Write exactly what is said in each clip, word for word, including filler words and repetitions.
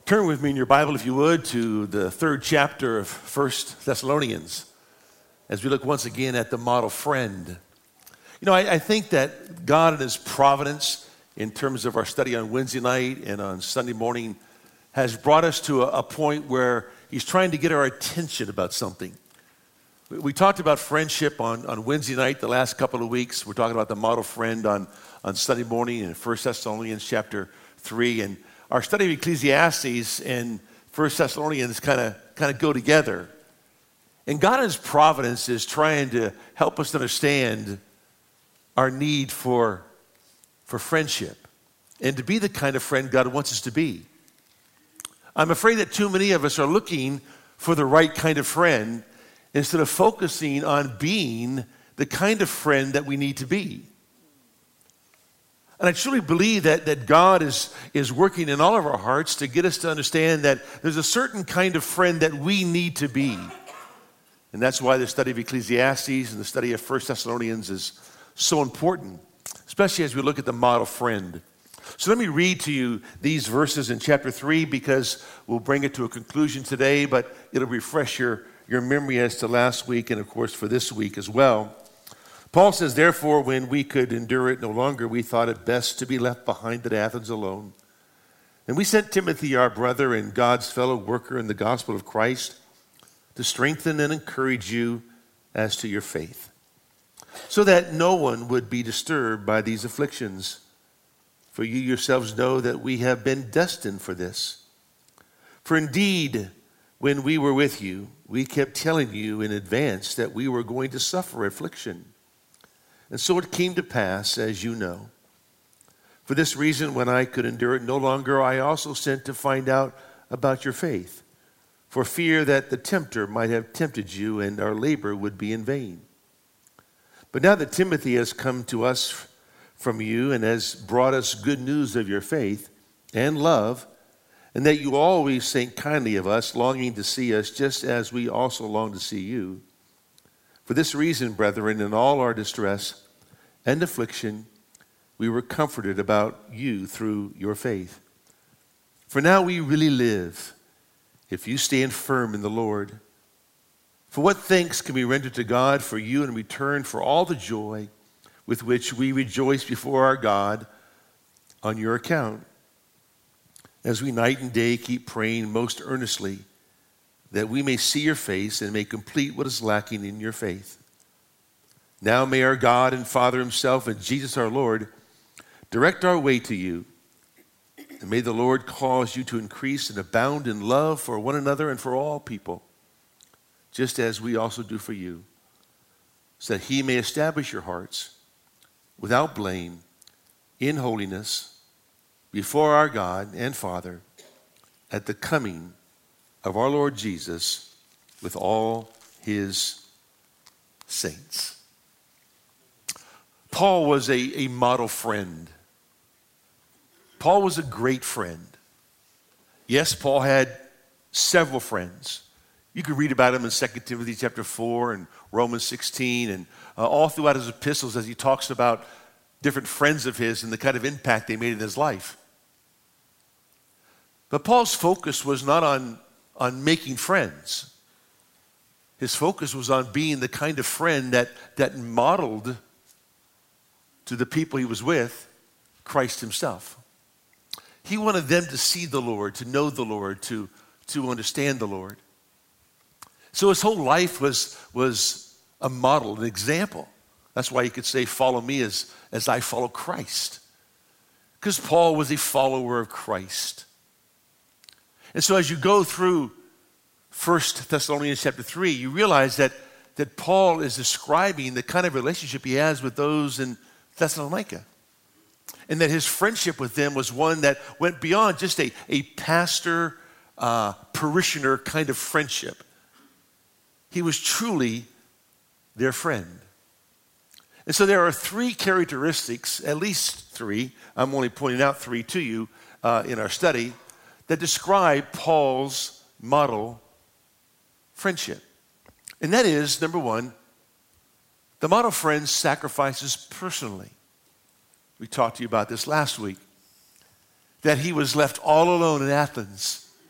Turn with me in your Bible, if you would, to the third chapter of First Thessalonians as we look once again at the model friend. You know, I, I think that God in His providence, in terms of our study on Wednesday night and on Sunday morning, has brought us to a, a point where He's trying to get our attention about something. We, we talked about friendship on, on Wednesday night the last couple of weeks. We're talking about the model friend on, on Sunday morning in First Thessalonians chapter three. And our study of Ecclesiastes and First Thessalonians kind of kind of go together. And God in His providence is trying to help us understand our need for, for friendship and to be the kind of friend God wants us to be. I'm afraid that too many of us are looking for the right kind of friend instead of focusing on being the kind of friend that we need to be. And I truly believe that, that God is, is working in all of our hearts to get us to understand that there's a certain kind of friend that we need to be. And that's why the study of Ecclesiastes and the study of First Thessalonians is so important, especially as we look at the model friend. So let me read to you these verses in chapter three because we'll bring it to a conclusion today, but it'll refresh your, your memory as to last week and, of course, for this week as well. Paul says, therefore, when we could endure it no longer, we thought it best to be left behind at Athens alone. And we sent Timothy, our brother and God's fellow worker in the gospel of Christ, to strengthen and encourage you as to your faith, so that no one would be disturbed by these afflictions. For you yourselves know that we have been destined for this. For indeed, when we were with you, we kept telling you in advance that we were going to suffer affliction. And so it came to pass, as you know. For this reason, when I could endure it no longer, I also sent to find out about your faith, for fear that the tempter might have tempted you and our labor would be in vain. But now that Timothy has come to us from you and has brought us good news of your faith and love, and that you always think kindly of us, longing to see us just as we also long to see you. For this reason, brethren, in all our distress and affliction, we were comforted about you through your faith. For now we really live, if you stand firm in the Lord. For what thanks can be rendered to God for you in return for all the joy with which we rejoice before our God on your account, as we night and day keep praying most earnestly that we may see your face and may complete what is lacking in your faith. Now may our God and Father Himself and Jesus our Lord direct our way to you, and may the Lord cause you to increase and abound in love for one another and for all people, just as we also do for you, so that He may establish your hearts without blame in holiness before our God and Father at the coming of our Lord Jesus with all His saints. Paul was a, a model friend. Paul was a great friend. Yes, Paul had several friends. You can read about him in Second Timothy chapter four and Romans sixteen and uh, all throughout his epistles as he talks about different friends of his and the kind of impact they made in his life. But Paul's focus was not on on making friends. His focus was on being the kind of friend that, that modeled to the people he was with Christ Himself. He wanted them to see the Lord, to know the Lord, to, to understand the Lord. So his whole life was, was a model, an example. That's why you could say, follow me as, as I follow Christ. Because Paul was a follower of Christ. And so as you go through First Thessalonians chapter three, you realize that, that Paul is describing the kind of relationship he has with those in Thessalonica. And that his friendship with them was one that went beyond just a, a pastor, uh, parishioner kind of friendship. He was truly their friend. And so there are three characteristics, at least three, I'm only pointing out three to you uh, in our study, that describe Paul's model friendship. And that is, number one, the model friend sacrifices personally. We talked to you about this last week. That he was left all alone in Athens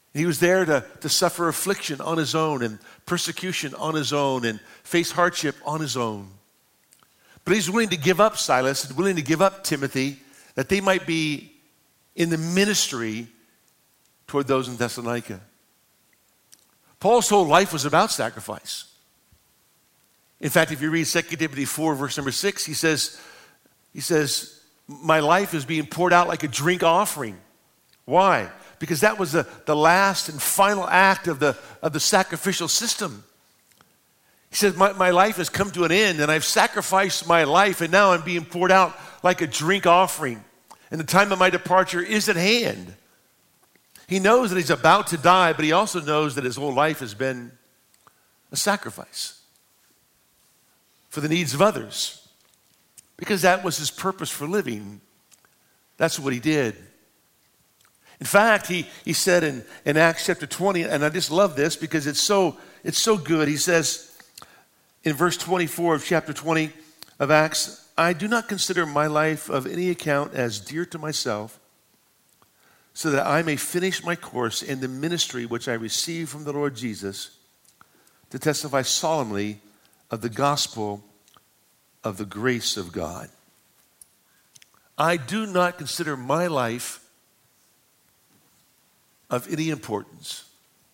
He was there to, to suffer affliction on his own and persecution on his own and face hardship on his own. But he's willing to give up Silas and willing to give up Timothy that they might be in the ministry toward those in Thessalonica. Paul's whole life was about sacrifice. In fact, if you read Second Timothy four, verse number six, he says, he says, my life is being poured out like a drink offering. Why? Because that was the, the last and final act of the, of the sacrificial system. He says, my, my life has come to an end and I've sacrificed my life and now I'm being poured out like a drink offering. And the time of my departure is at hand. He knows that he's about to die, but he also knows that his whole life has been a sacrifice for the needs of others. Because that was his purpose for living. That's what he did. In fact, he, he said in, in Acts chapter twenty, and I just love this because it's so, it's so good. He says in verse twenty-four of chapter twenty of Acts, I do not consider my life of any account as dear to myself, so that I may finish my course in the ministry which I received from the Lord Jesus to testify solemnly of the gospel of the grace of God. I do not consider my life of any importance,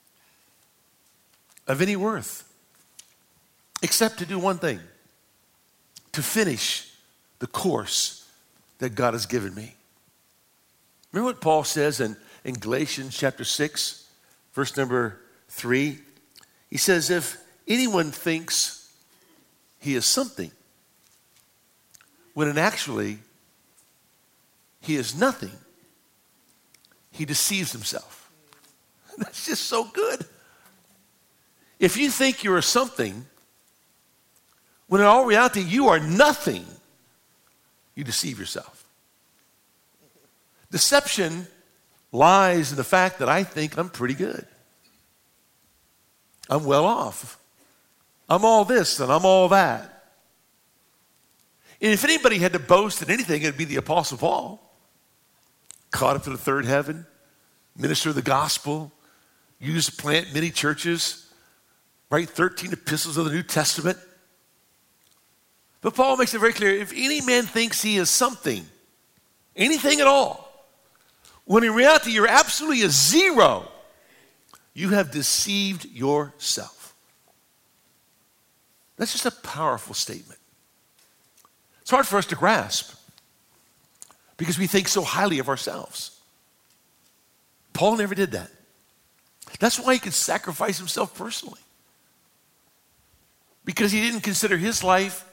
of any worth, except to do one thing, to finish the course that God has given me. Remember what Paul says in, in Galatians chapter six, verse number three? He says, if anyone thinks he is something, when in actually he is nothing, he deceives himself. That's just so good. If you think you're something, when in all reality you are nothing, you deceive yourself. Deception lies in the fact that I think I'm pretty good. I'm well off. I'm all this and I'm all that. And if anybody had to boast in anything, it'd be the Apostle Paul. Caught up to the third heaven, minister of the gospel, used to plant many churches, write thirteen epistles of the New Testament. But Paul makes it very clear, if any man thinks he is something, anything at all, when in reality you're absolutely a zero, you have deceived yourself. That's just a powerful statement. It's hard for us to grasp because we think so highly of ourselves. Paul never did that. That's why he could sacrifice himself personally. Because he didn't consider his life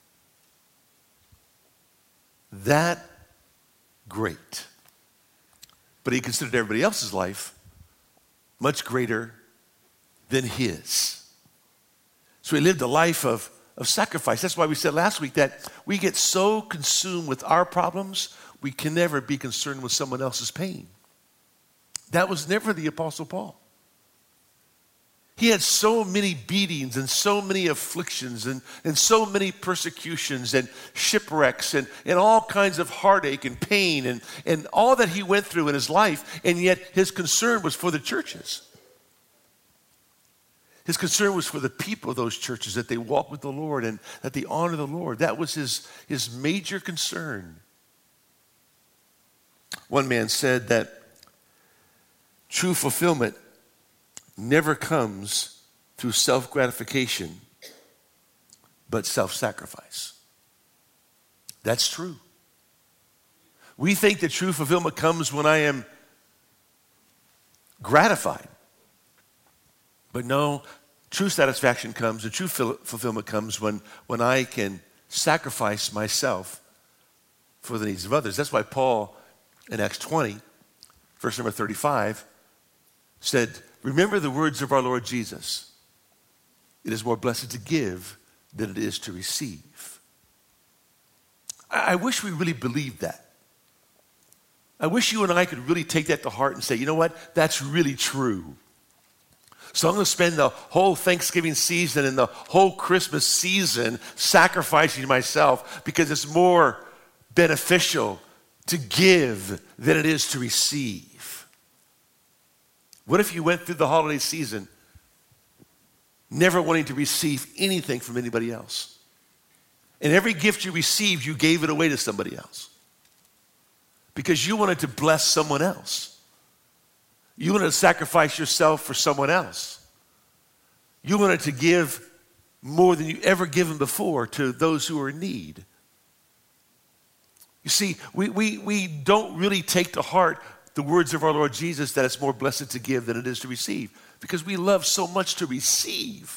that great. But he considered everybody else's life much greater than his. So he lived a life of, of sacrifice. That's why we said last week that we get so consumed with our problems, we can never be concerned with someone else's pain. That was never the Apostle Paul. He had so many beatings and so many afflictions and, and so many persecutions and shipwrecks and, and all kinds of heartache and pain and, and all that he went through in his life, and yet his concern was for the churches. His concern was for the people of those churches, that they walk with the Lord and that they honor the Lord. That was his, his major concern. One man said that true fulfillment never comes through self-gratification, but self-sacrifice. That's true. We think that true fulfillment comes when I am gratified. But no, true satisfaction comes, the true fulfillment comes when, when I can sacrifice myself for the needs of others. That's why Paul in Acts twenty, verse number thirty-five, said, remember the words of our Lord Jesus. It is more blessed to give than it is to receive. I, I wish we really believed that. I wish you and I could really take that to heart and say, you know what? That's really true. So I'm going to spend the whole Thanksgiving season and the whole Christmas season sacrificing myself because it's more beneficial to give than it is to receive. What if you went through the holiday season never wanting to receive anything from anybody else? And every gift you received, you gave it away to somebody else because you wanted to bless someone else. You wanted to sacrifice yourself for someone else. You wanted to give more than you ever given before to those who are in need. You see, we, we, we don't really take to heart the words of our Lord Jesus that it's more blessed to give than it is to receive, because we love so much to receive.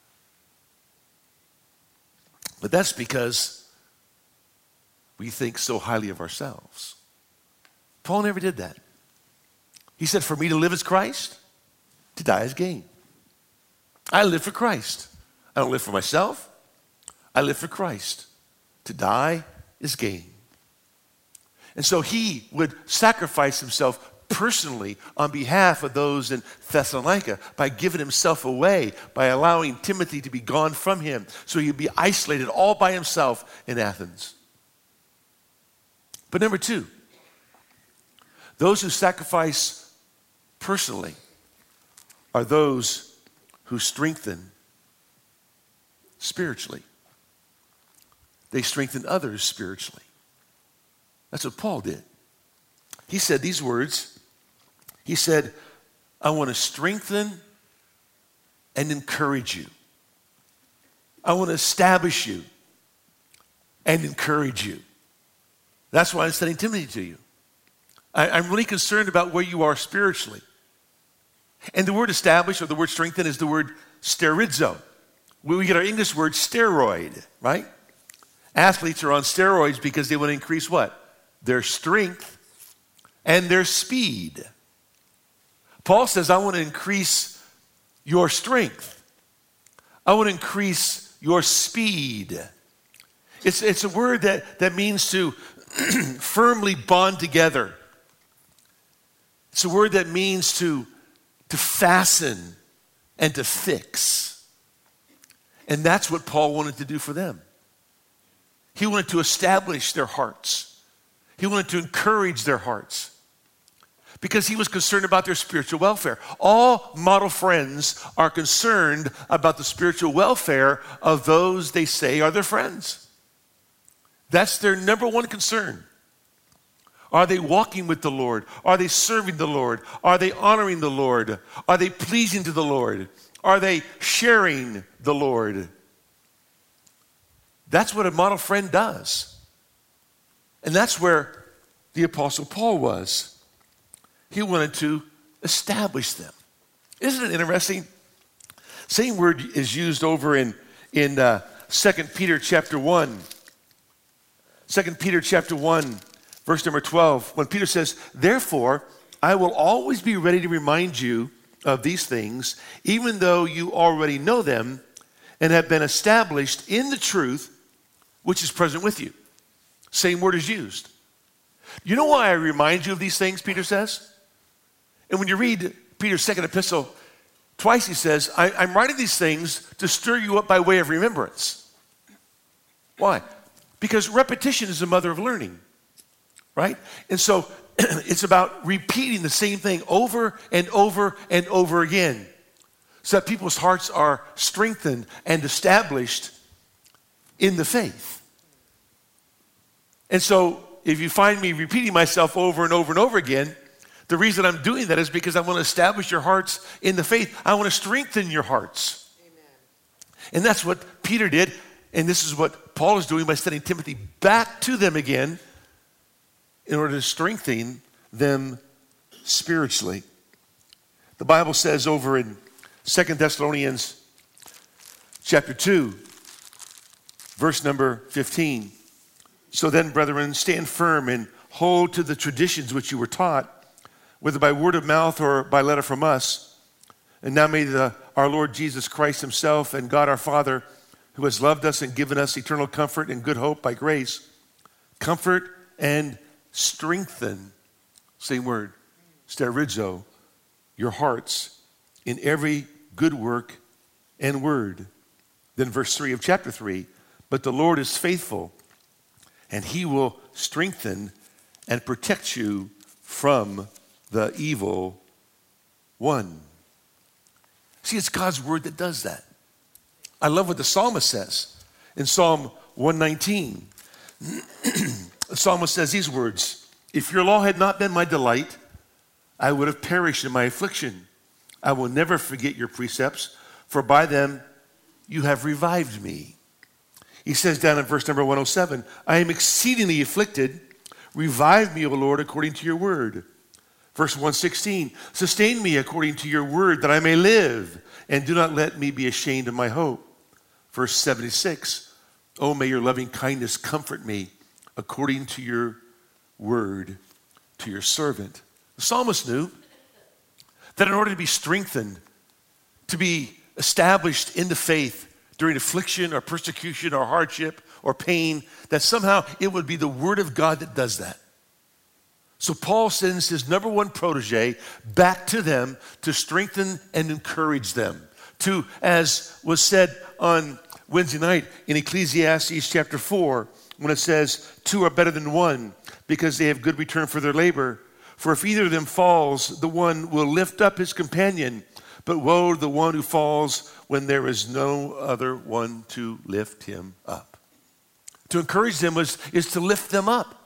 But that's because we think so highly of ourselves. Paul never did that. He said, for me to live is Christ, to die is gain. I live for Christ. I don't live for myself. I live for Christ. To die is gain. And so he would sacrifice himself personally on behalf of those in Thessalonica by giving himself away, by allowing Timothy to be gone from him so he'd be isolated all by himself in Athens. But number two, those who sacrifice personally are those who strengthen spiritually. They strengthen others spiritually. That's what Paul did. He said these words. He said, I want to strengthen and encourage you. I want to establish you and encourage you. That's why I'm sending Timothy to you. I, I'm really concerned about where you are spiritually. And the word establish or the word strengthen is the word sterizo. We get our English word steroid, right? Athletes are on steroids because they want to increase what? Their strength and their speed. Paul says, I want to increase your strength. I want to increase your speed. It's, it's a word that, that means to firmly bond together. It's a word that means to, to fasten and to fix. And that's what Paul wanted to do for them. He wanted to establish their hearts. He wanted to encourage their hearts because he was concerned about their spiritual welfare. All model friends are concerned about the spiritual welfare of those they say are their friends. That's their number one concern. Are they walking with the Lord? Are they serving the Lord? Are they honoring the Lord? Are they pleasing to the Lord? Are they sharing the Lord? That's what a model friend does. And that's where the Apostle Paul was. He wanted to establish them. Isn't it interesting? Same word is used over in, in uh, Second Peter chapter one. Second Peter chapter one, verse number twelve. When Peter says, therefore, I will always be ready to remind you of these things, even though you already know them and have been established in the truth which is present with you. Same word is used. You know why I remind you of these things, Peter says? And when you read Peter's second epistle, twice he says, I, I'm writing these things to stir you up by way of remembrance. Why? Because repetition is the mother of learning, right? And so it's about repeating the same thing over and over and over again so that people's hearts are strengthened and established in the faith. And so if you find me repeating myself over and over and over again, the reason I'm doing that is because I want to establish your hearts in the faith. I want to strengthen your hearts. Amen. And that's what Peter did. And this is what Paul is doing by sending Timothy back to them again in order to strengthen them spiritually. The Bible says over in Second Thessalonians chapter two, verse number fifteen, so then, brethren, stand firm and hold to the traditions which you were taught, whether by word of mouth or by letter from us. And now may the, our Lord Jesus Christ himself and God our Father, who has loved us and given us eternal comfort and good hope by grace, comfort and strengthen, same word, sterizo, your hearts in every good work and word. Then verse three of chapter three, but the Lord is faithful, and he will strengthen and protect you from the evil one. See, it's God's word that does that. I love what the psalmist says in Psalm one nineteen. The psalmist says these words, if your law had not been my delight, I would have perished in my affliction. I will never forget your precepts, for by them you have revived me. He says down in verse number one oh seven, I am exceedingly afflicted. Revive me, O Lord, according to your word. Verse one sixteen, sustain me according to your word that I may live, and do not let me be ashamed of my hope. Verse seventy-six, oh, may your loving kindness comfort me according to your word to your servant. The psalmist knew that in order to be strengthened, to be established in the faith during affliction or persecution or hardship or pain, that somehow it would be the word of God that does that. So Paul sends his number one protege back to them to strengthen and encourage them. To, as was said on Wednesday night in Ecclesiastes chapter four, when it says, two are better than one because they have good return for their labor. For if either of them falls, the one will lift up his companion. But woe to the one who falls when there is no other one to lift him up. To encourage them was, is to lift them up.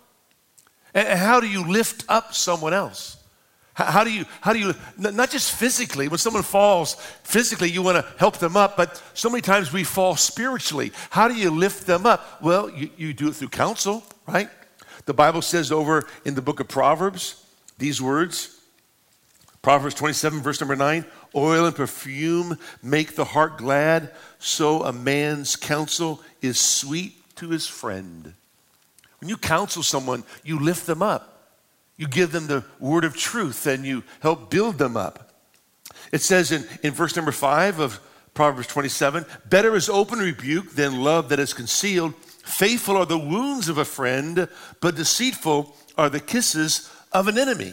And how do you lift up someone else? How do you, how do you, not just physically, when someone falls physically, you want to help them up, but so many times we fall spiritually. How do you lift them up? Well, you, you do it through counsel, right? The Bible says over in the book of Proverbs, these words, Proverbs twenty-seven, verse number nine, oil and perfume make the heart glad, so a man's counsel is sweet to his friend. When you counsel someone, you lift them up. You give them the word of truth and you help build them up. It says in, in verse number five of Proverbs twenty-seven, better is open rebuke than love that is concealed. Faithful are the wounds of a friend, but deceitful are the kisses of an enemy.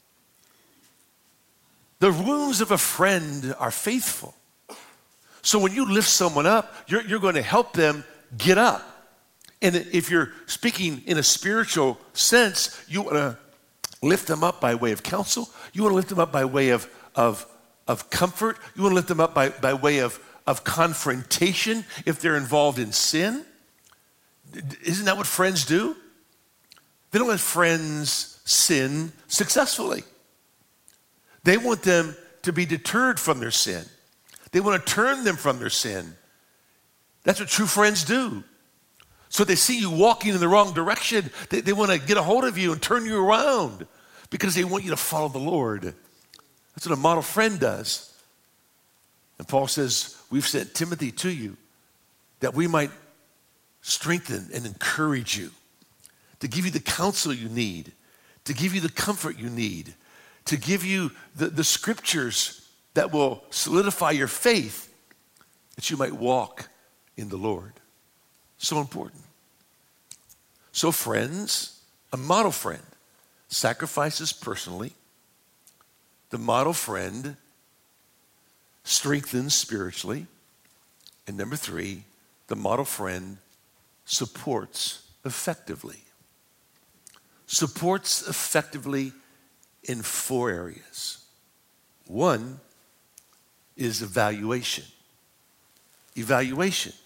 The wounds of a friend are faithful. So when you lift someone up, you're, you're going to help them get up. And if you're speaking in a spiritual sense, you want to lift them up by way of counsel. You want to lift them up by way of, of, of comfort. You want to lift them up by, by way of, of confrontation if they're involved in sin. Isn't that what friends do? They don't let friends sin successfully. They want them to be deterred from their sin. They want to turn them from their sin. That's what true friends do. So they see you walking in the wrong direction. They, they want to get a hold of you and turn you around because they want you to follow the Lord. That's what a model friend does. And Paul says, we've sent Timothy to you that we might strengthen and encourage you, to give you the counsel you need, to give you the comfort you need, to give you the, the scriptures that will solidify your faith, that you might walk in the Lord. So important. So friends, a model friend sacrifices personally. The model friend strengthens spiritually. And number three, the model friend supports effectively. Supports effectively in four areas. One is evaluation. Evaluation.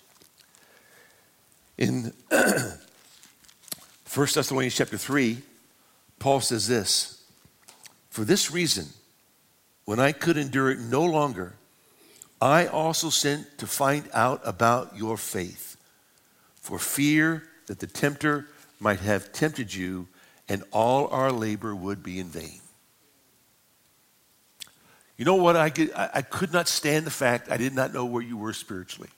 In First Thessalonians chapter three, Paul says this, for this reason, when I could endure it no longer, I also sent to find out about your faith, for fear that the tempter might have tempted you and all our labor would be in vain. You know what? I could, I could not stand the fact I did not know where you were spiritually.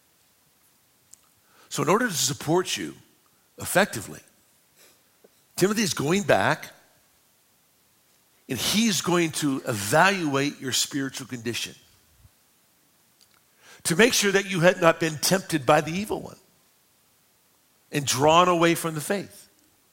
So in order to support you effectively, Timothy is going back and he's going to evaluate your spiritual condition to make sure that you had not been tempted by the evil one and drawn away from the faith.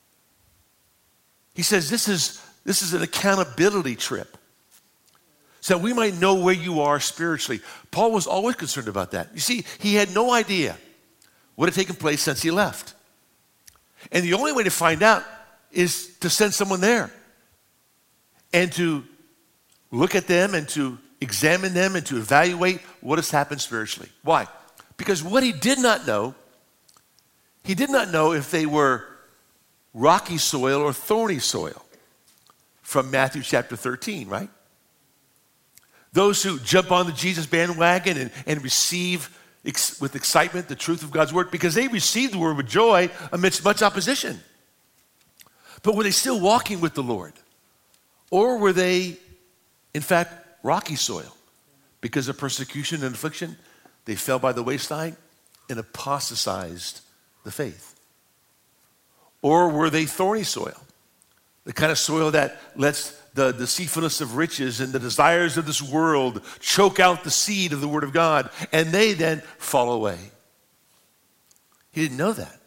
He says this is, this is an accountability trip so that we might know where you are spiritually. Paul was always concerned about that. You see, he had no idea what had taken place since he left. And the only way to find out is to send someone there and to look at them and to examine them and to evaluate what has happened spiritually. Why? Because what he did not know, he did not know if they were rocky soil or thorny soil from Matthew chapter thirteen, right? Those who jump on the Jesus bandwagon and, and receive ex- with excitement the truth of God's word because they received the word with joy amidst much opposition. But were they still walking with the Lord? Or were they, in fact, rocky soil? Because of persecution and affliction, they fell by the wayside and apostatized the faith. Or were they thorny soil? The kind of soil that lets the deceitfulness of riches and the desires of this world choke out the seed of the word of God, and they then fall away. He didn't know that.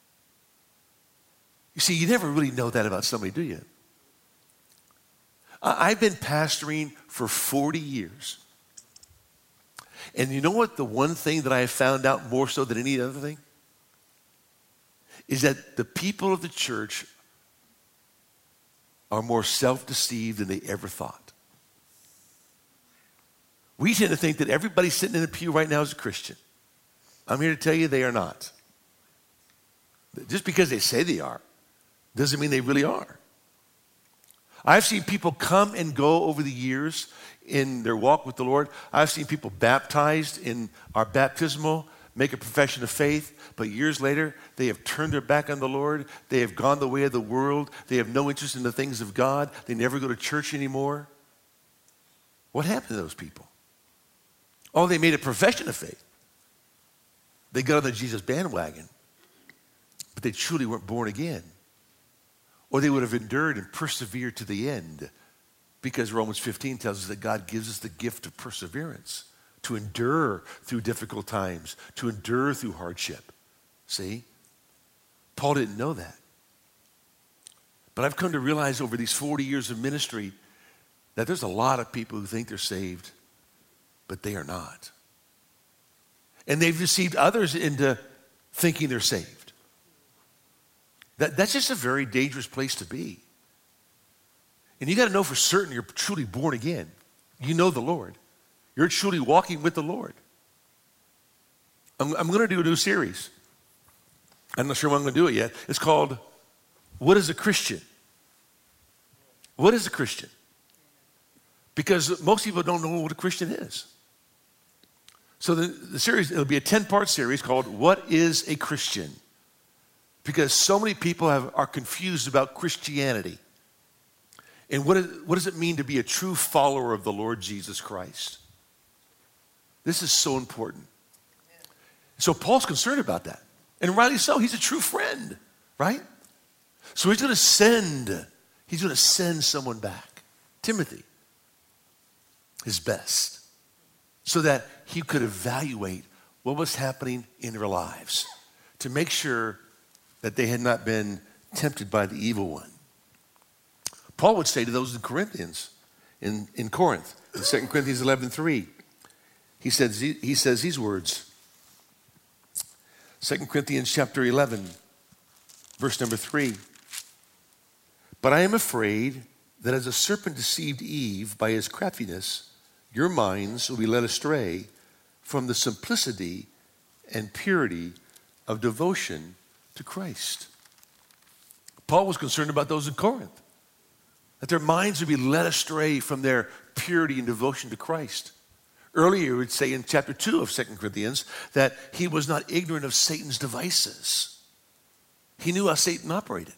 You see, you never really know that about somebody, do you? I've been pastoring for forty years. And you know what the one thing that I have found out more so than any other thing? Is that the people of the church are more self-deceived than they ever thought. We tend to think that everybody sitting in the pew right now is a Christian. I'm here to tell you they are not. Just because they say they are doesn't mean they really are. I've seen people come and go over the years in their walk with the Lord. I've seen people baptized in our baptismal, make a profession of faith, but years later, they have turned their back on the Lord. They have gone the way of the world. They have no interest in the things of God. They never go to church anymore. What happened to those people? Oh, they made a profession of faith. They got on the Jesus bandwagon, but they truly weren't born again. Or they would have endured and persevered to the end, because Romans fifteen tells us that God gives us the gift of perseverance, to endure through difficult times, to endure through hardship. See? Paul didn't know that. But I've come to realize over these forty years of ministry that there's a lot of people who think they're saved, but they are not. And they've deceived others into thinking they're saved. That, that's just a very dangerous place to be. And you got to know for certain you're truly born again. You know the Lord. You're truly walking with the Lord. I'm, I'm going to do a new series. I'm not sure when I'm going to do it yet. It's called, What is a Christian? What is a Christian? Because most people don't know what a Christian is. So the, the series, it'll be a ten-part series called, What is a Christian? Because so many people have, are confused about Christianity. And what, is, what does it mean to be a true follower of the Lord Jesus Christ? This is so important. So Paul's concerned about that. And rightly so. He's a true friend, right? So he's going to send, he's going to send someone back, Timothy, his best, so that he could evaluate what was happening in their lives to make sure that they had not been tempted by the evil one. Paul would say to those in Corinthians, in, in Corinth, in Second Corinthians eleven three, he says, he says these words, Second Corinthians chapter eleven, verse number three, but I am afraid that as a serpent deceived Eve by his craftiness, your minds will be led astray from the simplicity and purity of devotion to Christ. Paul was concerned about those in Corinth, that their minds would be led astray from their purity and devotion to Christ. Earlier, he would say in chapter two of Second Corinthians that he was not ignorant of Satan's devices. He knew how Satan operated.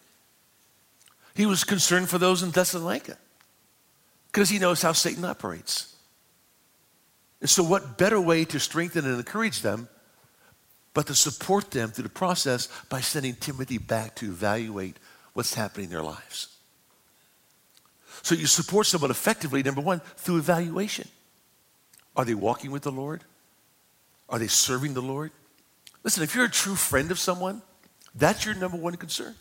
He was concerned for those in Thessalonica because he knows how Satan operates. And so what better way to strengthen and encourage them but to support them through the process by sending Timothy back to evaluate what's happening in their lives. So you support someone effectively, number one, through evaluation. Are they walking with the Lord? Are they serving the Lord? Listen, if you're a true friend of someone, that's your number one concern.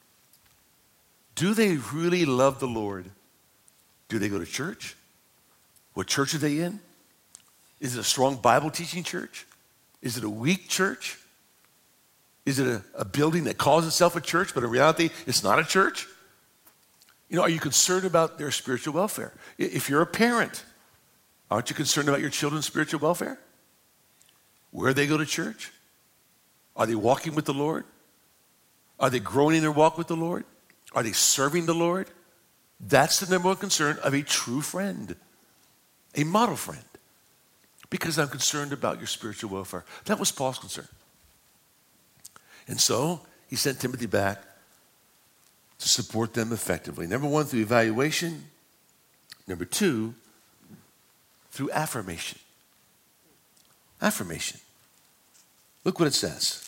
Do they really love the Lord? Do they go to church? What church are they in? Is it a strong Bible teaching church? Is it a weak church? Is it a, a building that calls itself a church, but in reality, it's not a church? You know, are you concerned about their spiritual welfare? If you're a parent, aren't you concerned about your children's spiritual welfare? Where they go to church? Are they walking with the Lord? Are they growing in their walk with the Lord? Are they serving the Lord? That's the number one concern of a true friend, a model friend. Because I'm concerned about your spiritual welfare. That was Paul's concern. And so he sent Timothy back to support them effectively. Number one, through evaluation. Number two, through affirmation. Affirmation. Look what it says.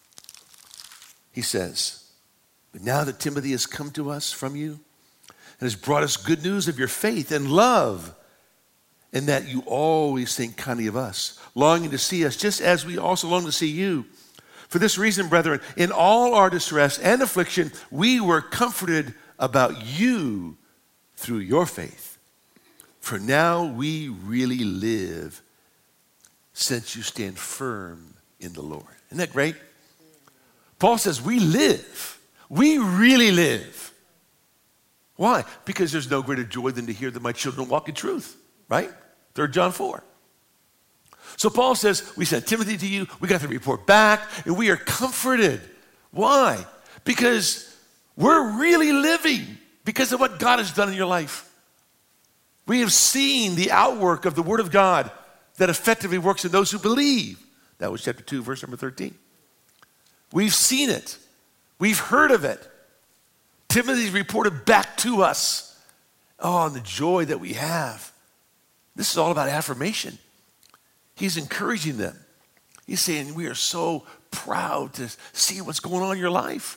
He says, but now that Timothy has come to us from you and has brought us good news of your faith and love, and that you always think kindly of us, longing to see us just as we also long to see you. For this reason, brethren, in all our distress and affliction, we were comforted about you through your faith. For now we really live since you stand firm in the Lord. Isn't that great? Paul says we live. We really live. Why? Because there's no greater joy than to hear that my children walk in truth, right? Third John four. So Paul says, we sent Timothy to you, we got the report back, and we are comforted. Why? Because we're really living because of what God has done in your life. We have seen the outwork of the Word of God that effectively works in those who believe. That was chapter two, verse number thirteen. We've seen it. We've heard of it. Timothy's reported back to us. Oh, and the joy that we have. This is all about affirmation. He's encouraging them. He's saying, we are so proud to see what's going on in your life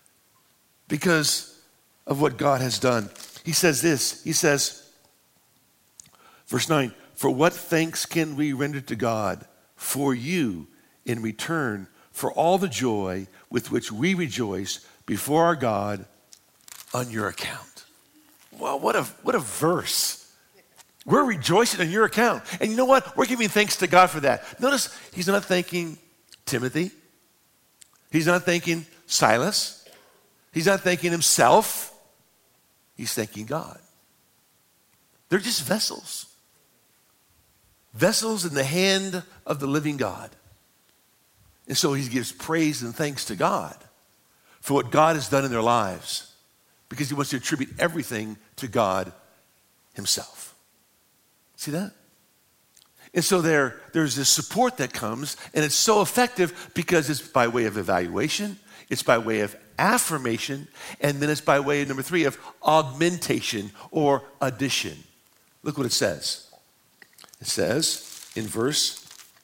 because of what God has done. He says this, he says, verse nine, for what thanks can we render to God for you in return for all the joy with which we rejoice before our God on your account? Well, what a, what a verse. We're rejoicing on your account. And you know what? We're giving thanks to God for that. Notice he's not thanking Timothy. He's not thanking Silas. He's not thanking himself. He's thanking God. They're just vessels. Vessels in the hand of the living God. And so he gives praise and thanks to God for what God has done in their lives because he wants to attribute everything to God himself. See that? And so there, there's this support that comes, and it's so effective because it's by way of evaluation, it's by way of affirmation, and then it's by way of, number three, of augmentation or addition. Look what it says. It says in verse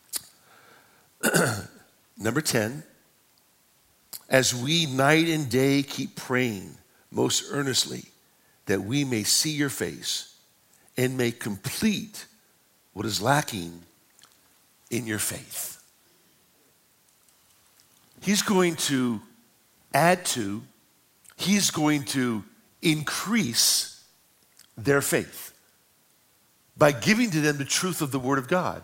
number ten, as we night and day keep praying most earnestly that we may see your face and may complete what is lacking in your faith. He's going to add to, he's going to increase their faith by giving to them the truth of the Word of God.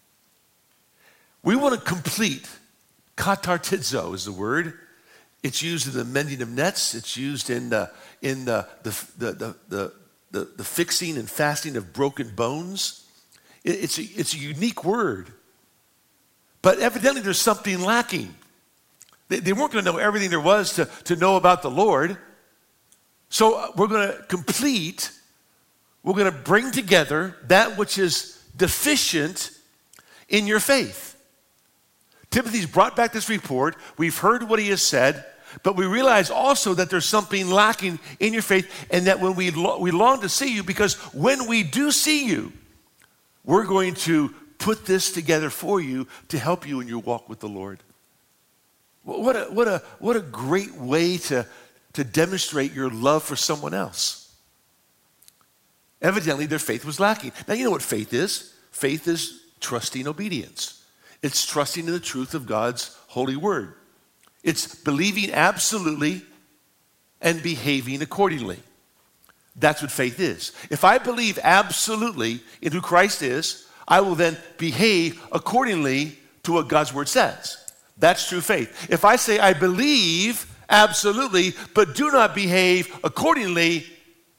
We want to complete, katartizo is the word. It's used in the mending of nets. It's used in the, in the, the, the, the, the The, the fixing and fasting of broken bones. It, it's, a, it's a unique word. But evidently there's something lacking. They, they weren't going to know everything there was to, to know about the Lord. So we're going to complete, we're going to bring together that which is deficient in your faith. Timothy's brought back this report. We've heard what he has said. But we realize also that there's something lacking in your faith and that when we, lo- we long to see you, because when we do see you, we're going to put this together for you to help you in your walk with the Lord. What a, what a, what a great way to, to demonstrate your love for someone else. Evidently, their faith was lacking. Now, you know what faith is? Faith is trusting obedience. It's trusting in the truth of God's holy word. It's believing absolutely and behaving accordingly. That's what faith is. If I believe absolutely in who Christ is, I will then behave accordingly to what God's word says. That's true faith. If I say I believe absolutely, but do not behave accordingly,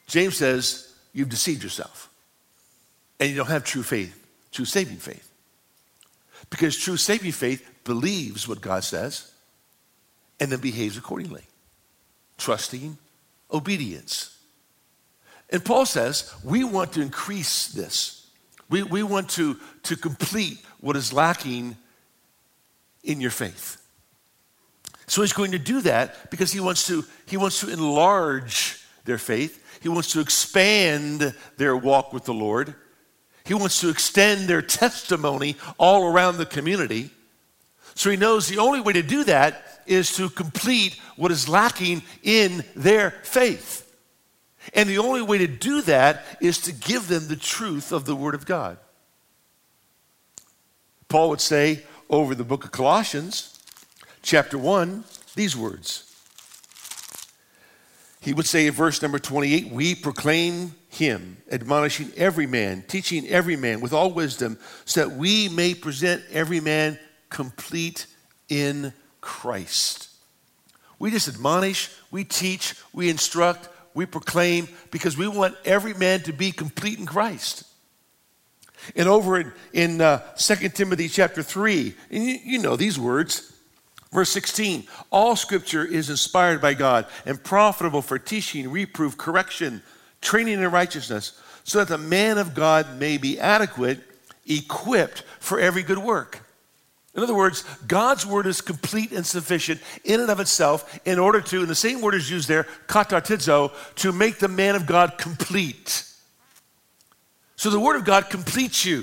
James says, you've deceived yourself. And you don't have true faith, true saving faith. Because true saving faith believes what God says and then behaves accordingly. Trusting obedience. And Paul says, we want to increase this. We, we want to, to complete what is lacking in your faith. So he's going to do that because he wants to, he wants to enlarge their faith. He wants to expand their walk with the Lord. He wants to extend their testimony all around the community. So he knows the only way to do that is to complete what is lacking in their faith. And the only way to do that is to give them the truth of the Word of God. Paul would say over the book of Colossians, chapter one, these words. He would say in verse number twenty-eight, we proclaim him, admonishing every man, teaching every man with all wisdom, so that we may present every man complete in Christ. We just admonish, we teach, we instruct, we proclaim, because we want every man to be complete in Christ. And over in, in uh, Second Timothy chapter three, and you, you know these words, verse sixteen, all scripture is inspired by God and profitable for teaching, reproof, correction, training in righteousness, so that the man of God may be adequate, equipped for every good work. In other words, God's word is complete and sufficient in and of itself in order to, and the same word is used there, katartizo, to make the man of God complete. So the word of God completes you.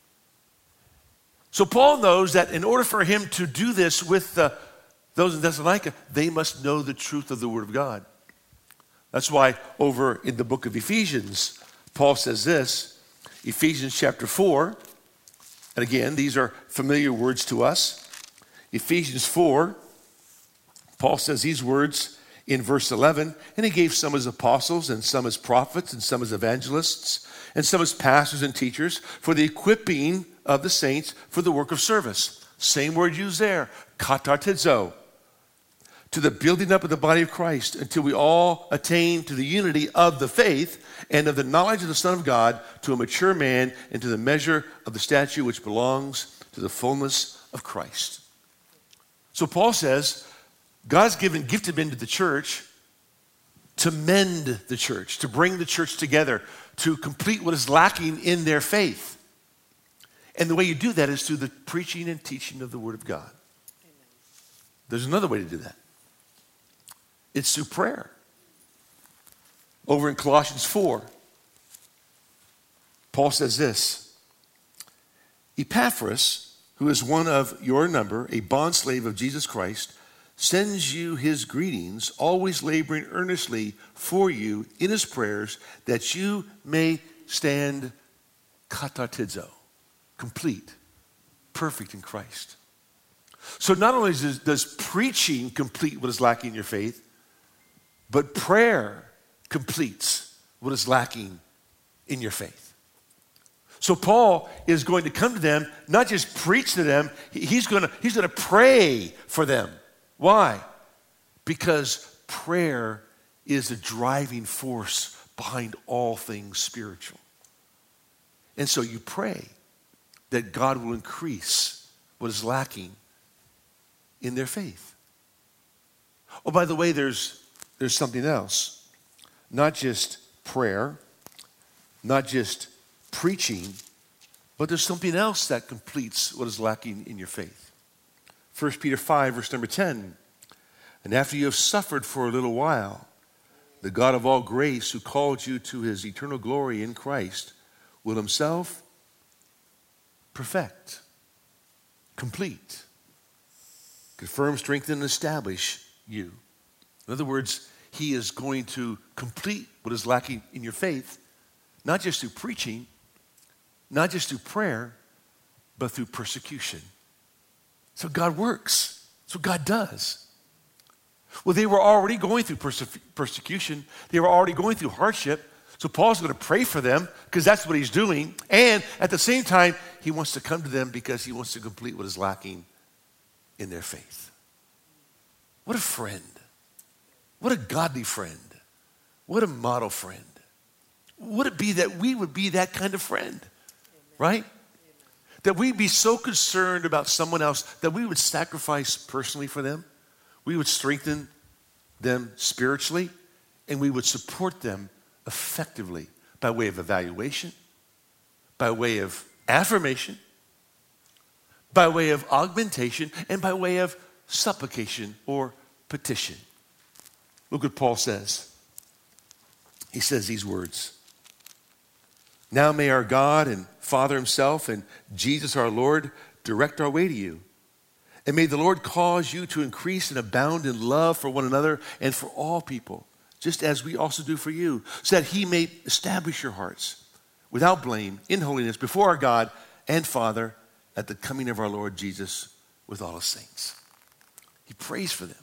So Paul knows that in order for him to do this with the, those in Thessalonica, they must know the truth of the word of God. That's why over in the book of Ephesians, Paul says this, Ephesians chapter four, and again, these are familiar words to us. Ephesians four, Paul says these words in verse eleven, and he gave some as apostles, and some as prophets, and some as evangelists, and some as pastors and teachers, for the equipping of the saints for the work of service. Same word used there, katartizo. To the building up of the body of Christ, until we all attain to the unity of the faith and of the knowledge of the Son of God, to a mature man, and to the measure of the stature which belongs to the fullness of Christ. So Paul says, God's given, gifted men to the church to mend the church, to bring the church together, to complete what is lacking in their faith. And the way you do that is through the preaching and teaching of the Word of God. Amen. There's another way to do that. It's through prayer. Over in Colossians four, Paul says this, Epaphras, who is one of your number, a bondslave of Jesus Christ, sends you his greetings, always laboring earnestly for you in his prayers, that you may stand katartizo, complete, perfect in Christ. So not only does, does preaching complete what is lacking in your faith, but prayer completes what is lacking in your faith. So Paul is going to come to them, not just preach to them, he's going to, he's going to pray for them. Why? Because prayer is a driving force behind all things spiritual. And so you pray that God will increase what is lacking in their faith. Oh, by the way, there's There's something else. Not just prayer, not just preaching, but there's something else that completes what is lacking in your faith. First Peter five, verse number ten. And after you have suffered for a little while, the God of all grace, who called you to his eternal glory in Christ, will himself perfect, complete, confirm, strengthen, and establish you. In other words, he is going to complete what is lacking in your faith, not just through preaching, not just through prayer, but through persecution. So God works. That's what God does. Well, they were already going through perse- persecution. They were already going through hardship. So Paul's going to pray for them because that's what he's doing. And at the same time, he wants to come to them because he wants to complete what is lacking in their faith. What a friend. What a godly friend. What a model friend. would it be that we would be that kind of friend, right? That we'd be so concerned about someone else that we would sacrifice personally for them. We would strengthen them spiritually, and we would support them effectively by way of evaluation, by way of affirmation, by way of augmentation, and by way of supplication or petition. Look what Paul says. He says these words. Now may our God and Father himself and Jesus our Lord direct our way to you. And may the Lord cause you to increase and abound in love for one another and for all people, just as we also do for you, so that he may establish your hearts without blame in holiness before our God and Father at the coming of our Lord Jesus with all his saints. He prays for them.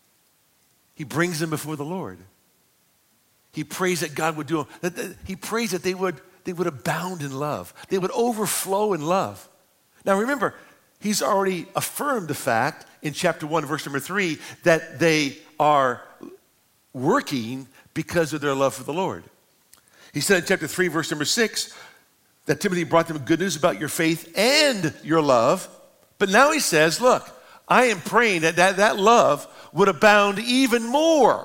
He brings them before the Lord. He prays that God would do them. That, that, he prays that they would, they would abound in love. They would overflow in love. Now remember, he's already affirmed the fact in chapter one, verse number three, that they are working because of their love for the Lord. He said in chapter three, verse number six, that Timothy brought them good news about your faith and your love. But now he says, look, I am praying that that, that love would abound even more.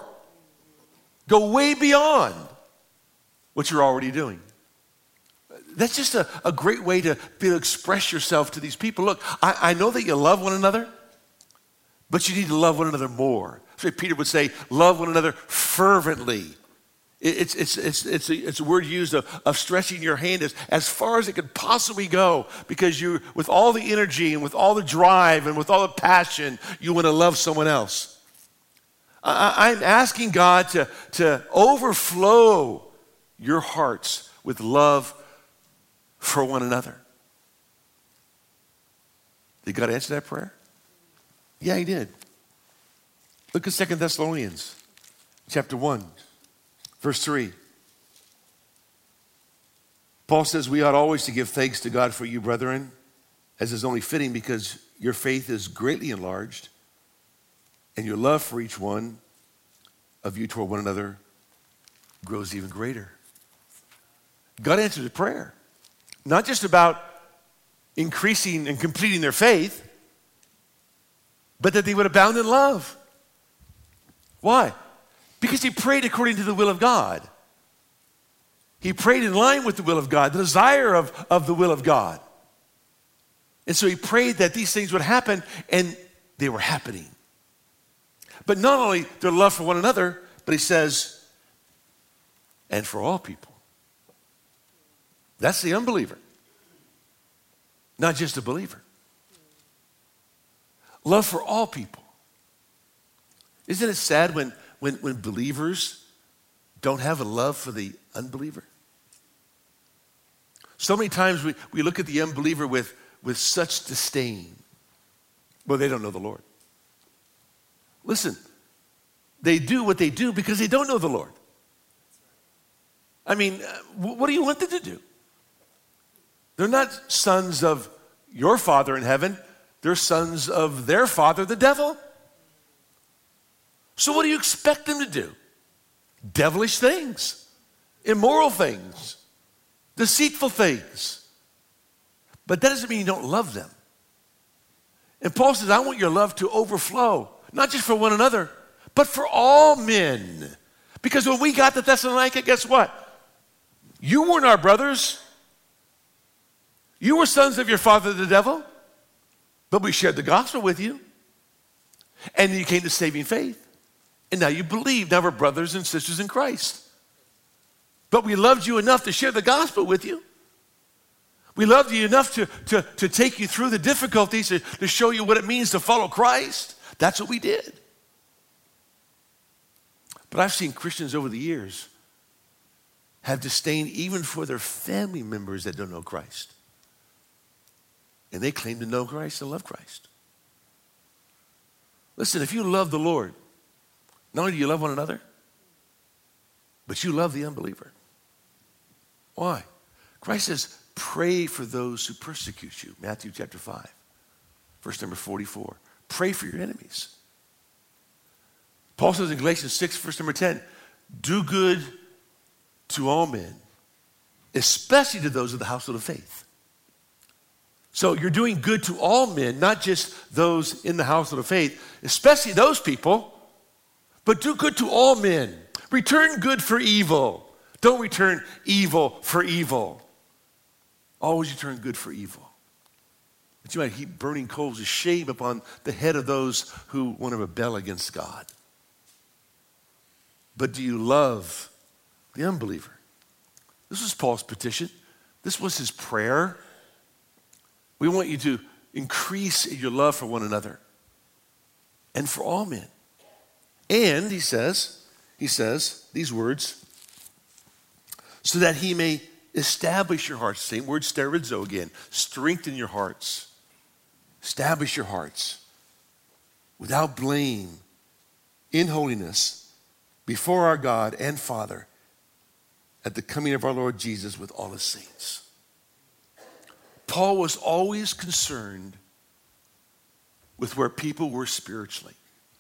Go way beyond what you're already doing. That's just a, a great way to be able to express yourself to these people. Look, I, I know that you love one another, but you need to love one another more. So Peter would say, love one another fervently. It's, it's, it's, it's, a, it's a word used of, of stretching your hand as, as far as it could possibly go, because you, with all the energy and with all the drive and with all the passion, you want to love someone else. I, I'm asking God to, to overflow your hearts with love for one another. Did God answer that prayer? Yeah, he did. Look at Second Thessalonians chapter one. Verse three, Paul says, we ought always to give thanks to God for you, brethren, as is only fitting, because your faith is greatly enlarged, and your love for each one of you toward one another grows even greater. God answered the prayer, not just about increasing and completing their faith, but that they would abound in love. Why? Because he prayed according to the will of God. He prayed in line with the will of God, the desire of, of the will of God. And so he prayed that these things would happen, and they were happening. But not only their love for one another, but he says, and for all people. That's the unbeliever, not just a believer. Love for all people. Isn't it sad when When, when believers don't have a love for the unbeliever? So many times we, we look at the unbeliever with, with such disdain. Well, they don't know the Lord. Listen, they do what they do because they don't know the Lord. I mean, what do you want them to do? They're not sons of your Father in heaven. They're sons of their father, the devil. So what do you expect them to do? Devilish things, immoral things, deceitful things. But that doesn't mean you don't love them. And Paul says, I want your love to overflow, not just for one another, but for all men. Because when we got to Thessalonica, guess what? You weren't our brothers. You were sons of your father, the devil. But we shared the gospel with you. And you came to saving faith. And now you believe. Now we're brothers and sisters in Christ. But we loved you enough to share the gospel with you. We loved you enough to, to, to take you through the difficulties, to, to show you what it means to follow Christ. That's what we did. But I've seen Christians over the years have disdain even for their family members that don't know Christ. And they claim to know Christ and love Christ. Listen, if you love the Lord, not only do you love one another, but you love the unbeliever. Why? Christ says, pray for those who persecute you. Matthew chapter five, verse number forty-four. Pray for your enemies. Paul says in Galatians six, verse number ten, do good to all men, especially to those of the household of faith. So you're doing good to all men, not just those in the household of faith, especially those people, but do good to all men. Return good for evil. Don't return evil for evil. Always return good for evil. But you might heap burning coals of shame upon the head of those who want to rebel against God. But do you love the unbeliever? This was Paul's petition. This was his prayer. We want you to increase your love for one another and for all men. And he says, he says these words, so that he may establish your hearts. Same word, sterizo again. Strengthen your hearts. Establish your hearts without blame, in holiness, before our God and Father, at the coming of our Lord Jesus with all his saints. Paul was always concerned with where people were spiritually.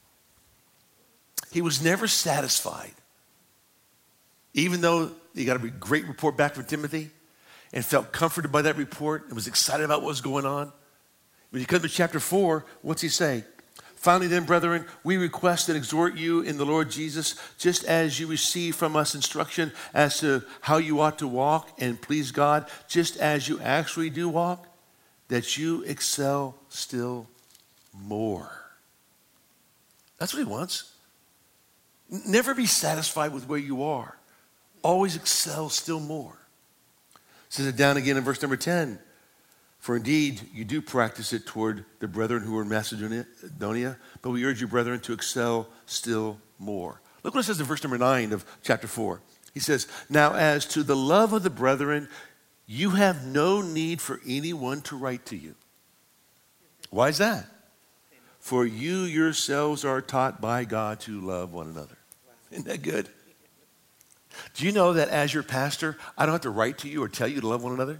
He was never satisfied. Even though he got a great report back from Timothy and felt comforted by that report and was excited about what was going on. When you come to chapter four, what's he say? Finally then, brethren, we request and exhort you in the Lord Jesus, just as you receive from us instruction as to how you ought to walk and please God, just as you actually do walk, that you excel still more. That's what he wants. Never be satisfied with where you are. Always excel still more. Says it down again in verse number ten. For indeed, you do practice it toward the brethren who are in Macedonia, but we urge you, brethren, to excel still more. Look what it says in verse number nine of chapter four. He says, now as to the love of the brethren, you have no need for anyone to write to you. Why is that? For you yourselves are taught by God to love one another. Isn't that good? Do you know that as your pastor, I don't have to write to you or tell you to love one another?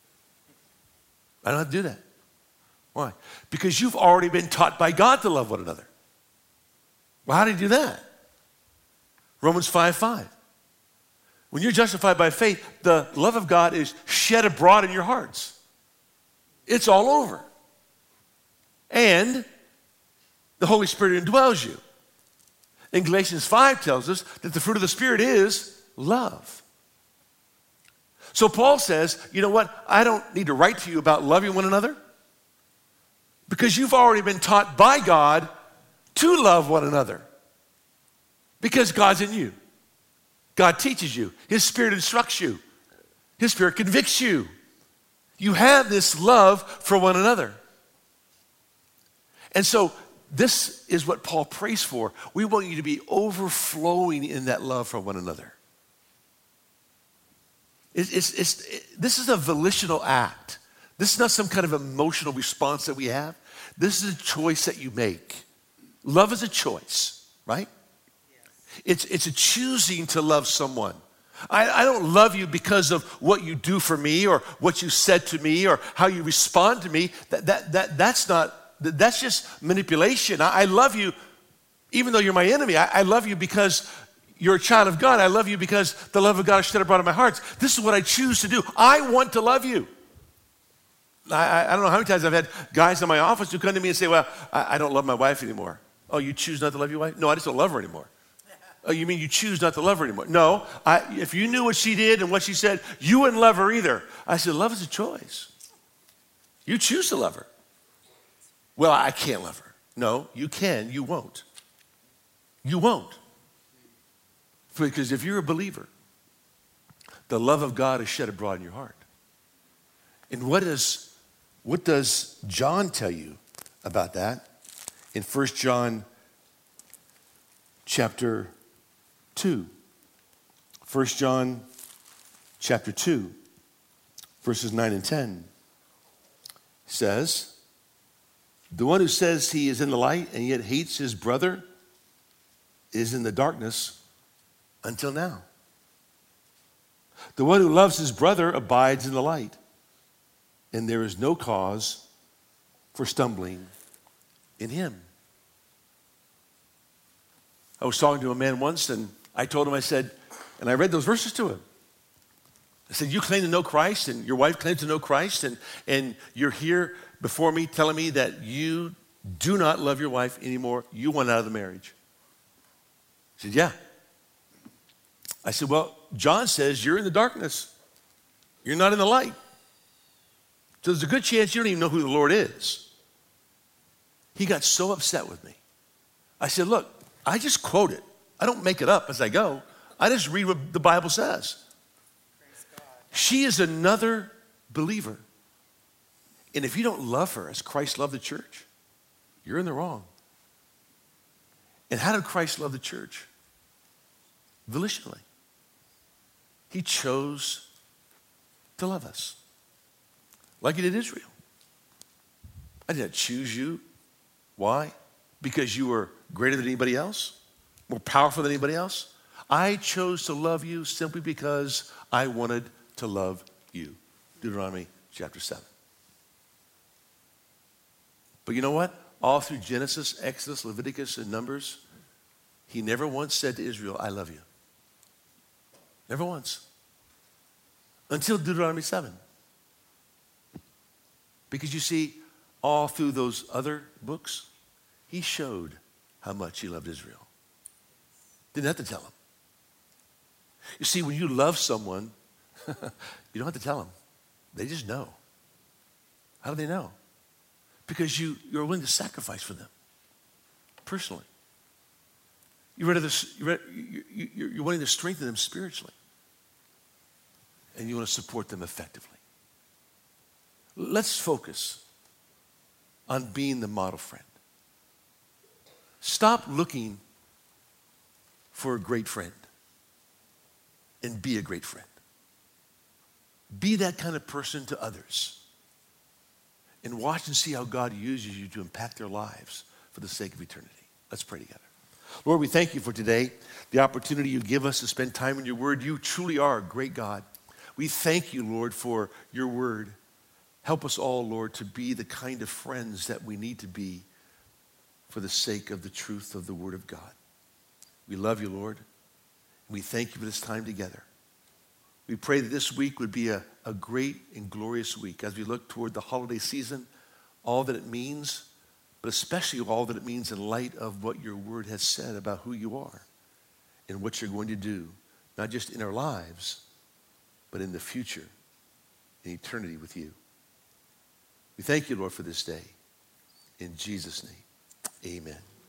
I don't have to do that. Why? Because you've already been taught by God to love one another. Well, how do you do that? Romans five five. When you're justified by faith, the love of God is shed abroad in your hearts. It's all over. And the Holy Spirit indwells you. And Galatians five tells us that the fruit of the Spirit is love. So Paul says, you know what? I don't need to write to you about loving one another because you've already been taught by God to love one another because God's in you. God teaches you. His Spirit instructs you. His Spirit convicts you. You have this love for one another. And so this is what Paul prays for. We want you to be overflowing in that love for one another. It's, it's, it's, it, this is a volitional act. This is not some kind of emotional response that we have. This is a choice that you make. Love is a choice, right? Yes. It's, it's a choosing to love someone. I, I don't love you because of what you do for me or what you said to me or how you respond to me. That, that, that, that's not, that's just manipulation. I, I love you even though you're my enemy. I, I love you because you're a child of God. I love you because the love of God is shed abroad in my heart. This is what I choose to do. I want to love you. I, I don't know how many times I've had guys in my office who come to me and say, well, I, I don't love my wife anymore. Oh, you choose not to love your wife? No, I just don't love her anymore. Oh, you mean you choose not to love her anymore? No, I, if you knew what she did and what she said, you wouldn't love her either. I said, love is a choice. You choose to love her. Well, I can't love her. No, you can, you won't. You won't. Because if you're a believer, the love of God is shed abroad in your heart. And what is, what does John tell you about that? In First John chapter two. First John chapter two, verses nine and ten says, the one who says he is in the light and yet hates his brother is in the darkness until now. The one who loves his brother abides in the light, and there is no cause for stumbling in him. I was talking to a man once, and I told him, I said, and I read those verses to him. I said, you claim to know Christ and your wife claims to know Christ, and, and you're here before me telling me that you do not love your wife anymore. You want out of the marriage. He said, yeah. I said, well, John says you're in the darkness. You're not in the light. So there's a good chance you don't even know who the Lord is. He got so upset with me. I said, look, I just quote it. I don't make it up as I go. I just read what the Bible says. She is another believer. And if you don't love her as Christ loved the church, you're in the wrong. And how did Christ love the church? Volitionally. He chose to love us. Like he did Israel. I did not choose you. Why? Because you were greater than anybody else? More powerful than anybody else? I chose to love you simply because I wanted to love you. Deuteronomy chapter seven. But you know what? All through Genesis, Exodus, Leviticus, and Numbers, he never once said to Israel, I love you. Never once. Until Deuteronomy seven. Because you see, all through those other books, he showed how much he loved Israel. Didn't have to tell him. You see, when you love someone, you don't have to tell them. They just know. How do they know? Because you, you're willing to sacrifice for them, personally. You're, ready to, you're, ready, you're, you're wanting to strengthen them spiritually. And you want to support them effectively. Let's focus on being the model friend. Stop looking for a great friend and be a great friend. Be that kind of person to others. And watch and see how God uses you to impact their lives for the sake of eternity. Let's pray together. Lord, we thank you for today, the opportunity you give us to spend time in your word. You truly are a great God. We thank you, Lord, for your word. Help us all, Lord, to be the kind of friends that we need to be for the sake of the truth of the word of God. We love you, Lord. We thank you for this time together. We pray that this week would be a, a great and glorious week as we look toward the holiday season, all that it means, but especially all that it means in light of what your word has said about who you are and what you're going to do, not just in our lives, but in the future, in eternity with you. We thank you, Lord, for this day. In Jesus' name, amen.